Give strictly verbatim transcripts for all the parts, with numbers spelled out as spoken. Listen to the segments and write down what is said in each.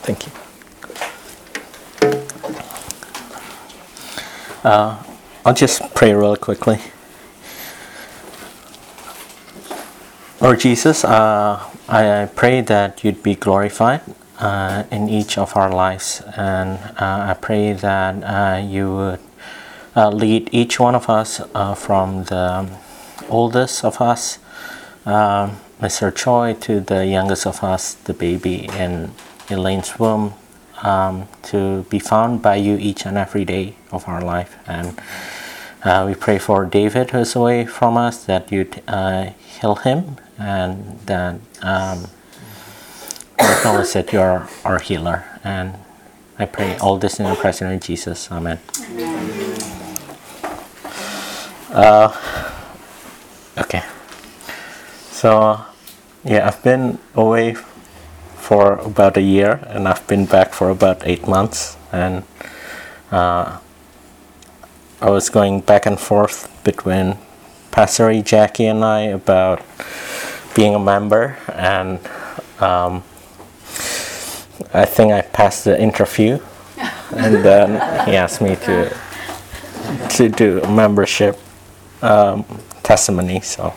Thank you. Uh, I'll just pray real quickly. Lord Jesus, uh, I, I pray that you'd be glorified uh, in each of our lives, and uh, I pray that uh, you would uh, lead each one of us uh, from the oldest of us, uh, Mister Choi, to the youngest of us, the baby in Elaine's womb, um, to be found by you each and every day of our life. And uh, we pray for David, who's away from us, that you'd uh, heal him, and that um, we acknowledge that you are our healer. And I pray all this in the presence of Jesus. Amen. Uh, okay. So, yeah, I've been away for about a year, and I've been back for about eight months. And uh, I was going back and forth between Pastor E. Jackie and I about being a member, and um, I think I passed the interview, and then he asked me to to do a membership um, testimony. So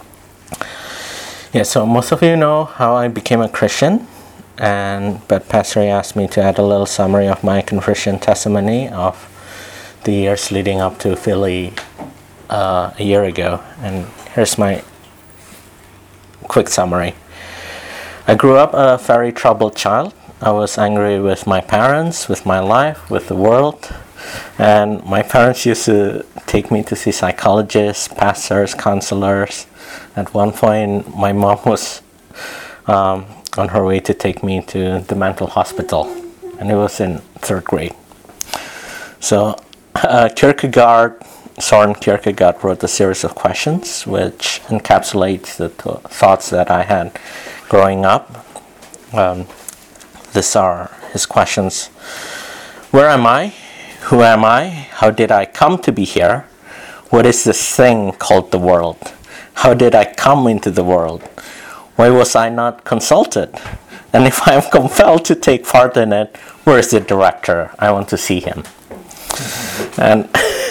yeah, so most of you know how I became a Christian, and but Pastor asked me to add a little summary of my conversion testimony of the years leading up to Philly uh, a year ago. And here's my quick summary. I grew up a very troubled child. I was angry with my parents, with my life, with the world. And my parents used to take me to see psychologists, pastors, counselors. At one point, my mom was um, on her way to take me to the mental hospital, and it was in third grade. So uh, Kierkegaard, Soren Kierkegaard wrote a series of questions which encapsulates the th- thoughts that I had growing up. Um, these are his questions. Where am I? Who am I? How did I come to be here? What is this thing called the world? How did I come into the world? Why was I not consulted? And if I am compelled to take part in it, where is the director? I want to see him. And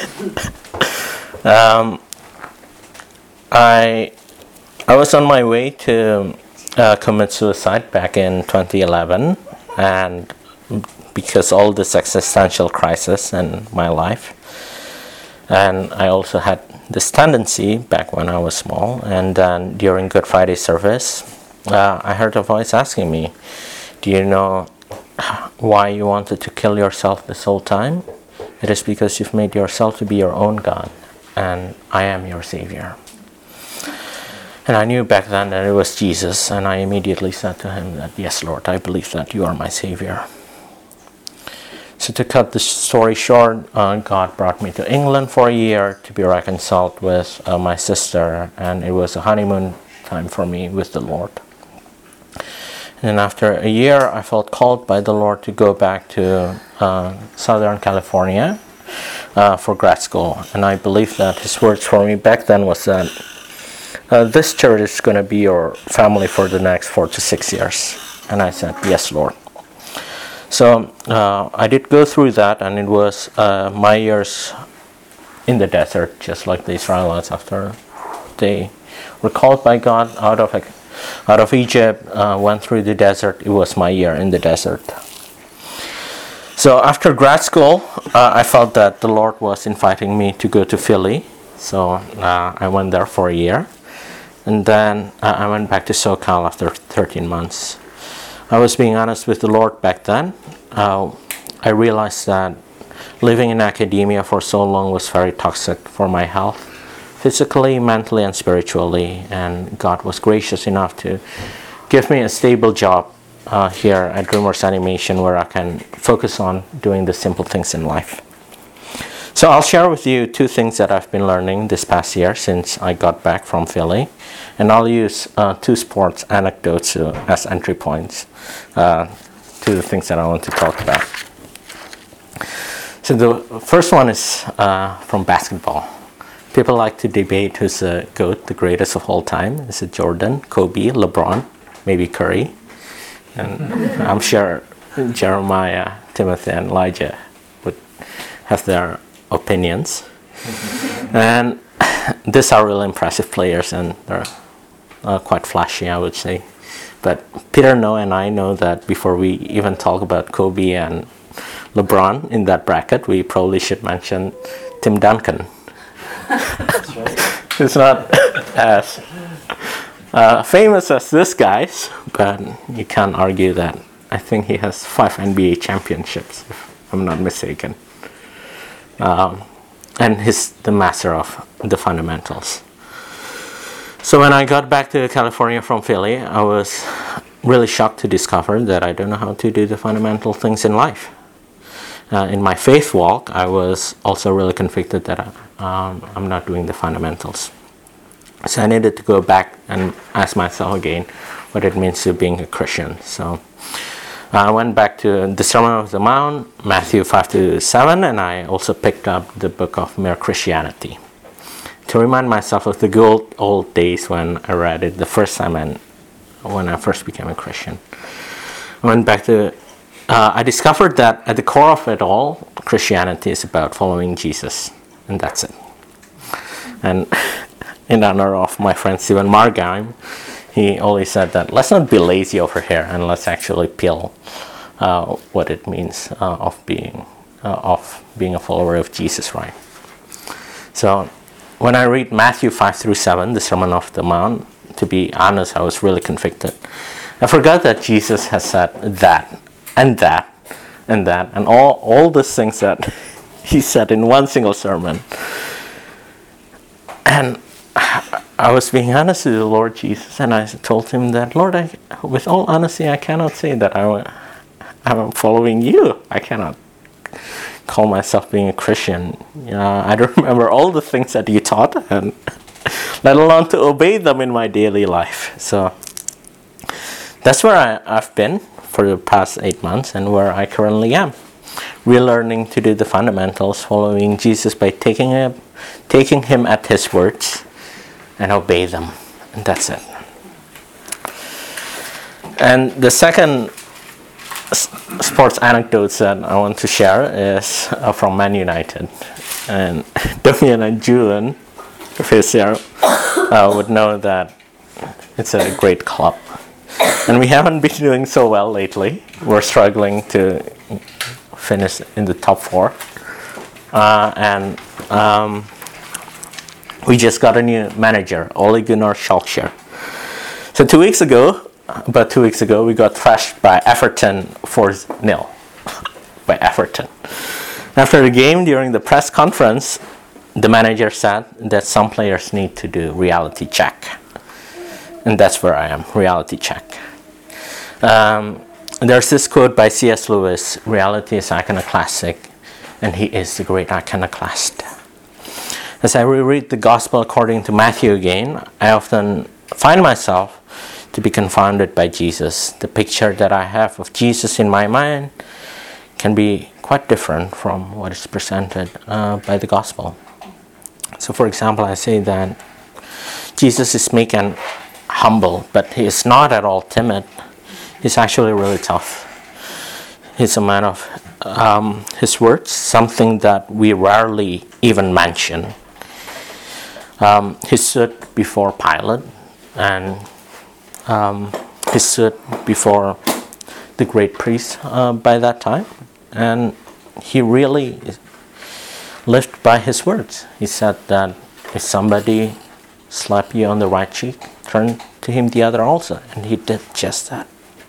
um, I I was on my way to uh, commit suicide back in twenty eleven, and because all this existential crisis in my life, and I also had this tendency back when I was small, and then during Good Friday service, uh, I heard a voice asking me, do you know why you wanted to kill yourself this whole time? It is because you've made yourself to be your own God, and I am your Savior. And I knew back then that it was Jesus, and I immediately said to him that, yes, Lord, I believe that you are my Savior. So to cut the story short, uh, God brought me to England for a year to be reconciled with uh, my sister, and it was a honeymoon time for me with the Lord. And then after a year, I felt called by the Lord to go back to uh, Southern California uh, for grad school. And I believe that his words for me back then was that uh, this church is going to be your family for the next four to six years. And I said, yes, Lord. So uh, I did go through that, and it was uh, my years in the desert, just like the Israelites after they were called by God out of out of Egypt, uh, went through the desert. It was my year in the desert. So after grad school, uh, I felt that the Lord was inviting me to go to Philly. So uh, I went there for a year, and then uh, I went back to SoCal after thirteen months. I was being honest with the Lord back then. Uh, I realized that living in academia for so long was very toxic for my health, physically, mentally, and spiritually. And God was gracious enough to give me a stable job uh, here at DreamWorks Animation, where I can focus on doing the simple things in life. So I'll share with you two things that I've been learning this past year since I got back from Philly. And I'll use uh, two sports anecdotes uh, as entry points uh, to the things that I want to talk about. So the first one is uh, from basketball. People like to debate who's the GOAT, the greatest of all time. Is it Jordan, Kobe, LeBron, maybe Curry? And I'm sure Jeremiah, Timothy, and Elijah would have their opinions. And these are really impressive players, and they're uh, quite flashy, I would say. But Peter know and I know that before we even talk about Kobe and LeBron in that bracket, we probably should mention Tim Duncan. That's right. He's not as uh, famous as this guys, but you can't argue that. I think he has five N B A championships, if I'm not mistaken. Um, and he's the master of the fundamentals. So when I got back to California from Philly, I was really shocked to discover that I don't know how to do the fundamental things in life. Uh, in my faith walk, I was also really convicted that I, um, I'm not doing the fundamentals. So I needed to go back and ask myself again what it means to being a Christian. So I went back to the Sermon on the Mount, Matthew five to seven, and I also picked up the book of Mere Christianity to remind myself of the good old days when I read it the first time and when I first became a Christian. I went back to, uh, I discovered that at the core of it all, Christianity is about following Jesus, and that's it. And in honor of my friend Stephen Margheim, he always said that let's not be lazy over here and let's actually peel uh, what it means uh, of being uh, of being a follower of Jesus, right? So when I read Matthew five through seven, the Sermon on the Mount, to be honest, I was really convicted. I forgot that Jesus has said that and that and that and all, all these things that he said in one single sermon. And I was being honest with the Lord Jesus, and I told him that, Lord, I, with all honesty, I cannot say that I, I'm following you. I cannot call myself being a Christian. Uh, I don't remember all the things that you taught, and let alone to obey them in my daily life. So that's where I, I've been for the past eight months and where I currently am. Relearning to do the fundamentals, following Jesus by taking him, taking him at his words and obey them. And that's it. And the second sports anecdotes that I want to share is uh, from Man United, and Damian and Julian, if he's here, uh, would know that it's a great club, and we haven't been doing so well lately. We're struggling to finish in the top four, uh, and um, we just got a new manager, Ole Gunnar Solskjaer. So two weeks ago About two weeks ago, we got thrashed by Everton four nil. By Everton. After the game, during the press conference, the manager said that some players need to do reality check. And that's where I am, reality check. Um, there's this quote by C S Lewis, reality is iconoclastic, and he is the great iconoclast. As I reread the Gospel according to Matthew again, I often find myself to be confounded by Jesus. The picture that I have of Jesus in my mind can be quite different from what is presented uh, by the Gospel. So for example, I say that Jesus is meek and humble, but he is not at all timid. He's actually really tough. He's a man of um, his words, something that we rarely even mention. Um, he stood before Pilate, and Um, he stood before the great priest uh, by that time, and he really lived by his words. He said that if somebody slapped you on the right cheek, turn to him the other also, and he did just that.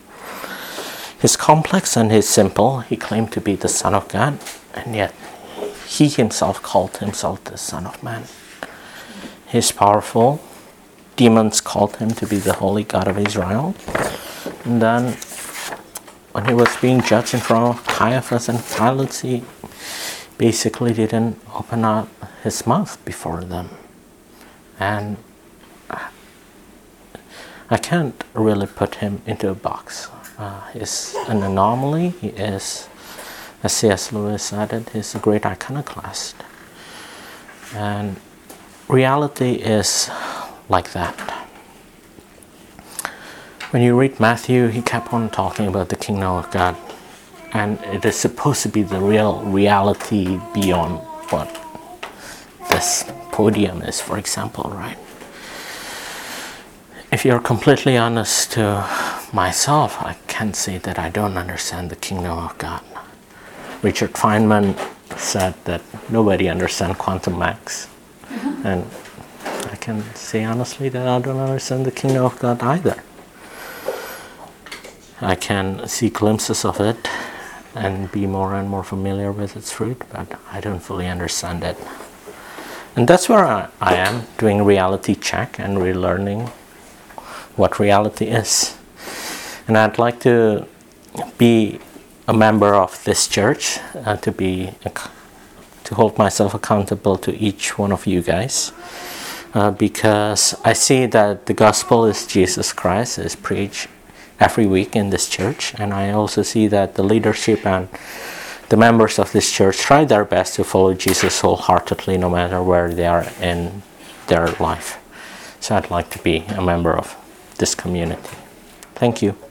He's complex and he's simple. He claimed to be the Son of God, and yet he himself called himself the Son of Man. He's powerful. Demons called him to be the holy God of Israel. And then when he was being judged in front of Caiaphas and Pilate, he basically didn't open up his mouth before them. And I can't really put him into a box. Uh, he's an anomaly. He is, as C S Lewis said it, he's a great iconoclast. And reality is like that. When you read Matthew, he kept on talking about the kingdom of God. and it is supposed to be the real reality beyond what this podium is, for example, right? If you're completely honest to myself, I can say that I don't understand the kingdom of God. Richard Feynman said that nobody understands quantum mechanics, and I can say honestly that I don't understand the kingdom of God either. I can see glimpses of it and be more and more familiar with its fruit, but I don't fully understand it. And that's where I, I am, doing reality check and relearning what reality is. And I'd like to be a member of this church, uh, to be to hold myself accountable to each one of you guys, uh, because I see that the gospel is Jesus Christ is preached every week in this church, and I also see that the leadership and the members of this church try their best to follow Jesus wholeheartedly, no matter where they are in their life. So I'd like to be a member of this community. Thank you.